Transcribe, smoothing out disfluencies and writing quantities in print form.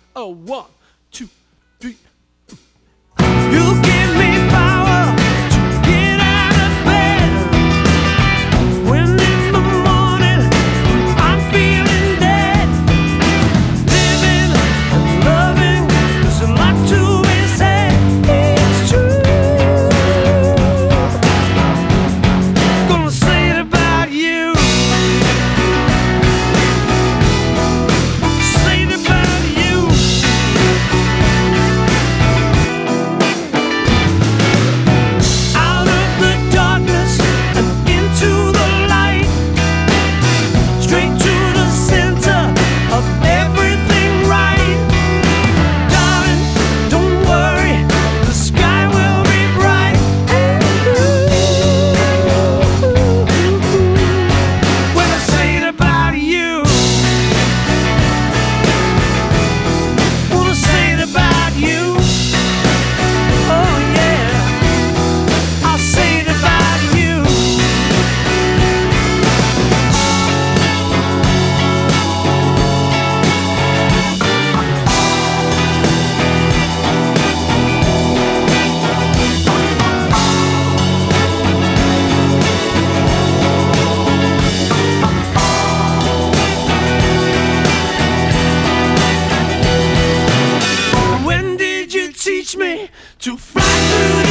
A one, two, three. You give me power to get out of bed. When in the morning I'm feeling dead. Living and loving, there's a lot to be said. It's true. Gonna say it about you. Say it about you. Out of the darkness and into the light, straight to the center of everything right. Darling, don't worry, the sky will be bright. When I say it about you, wanna say it about you. Oh yeah, I'll say it about you. When did you teach me to fly through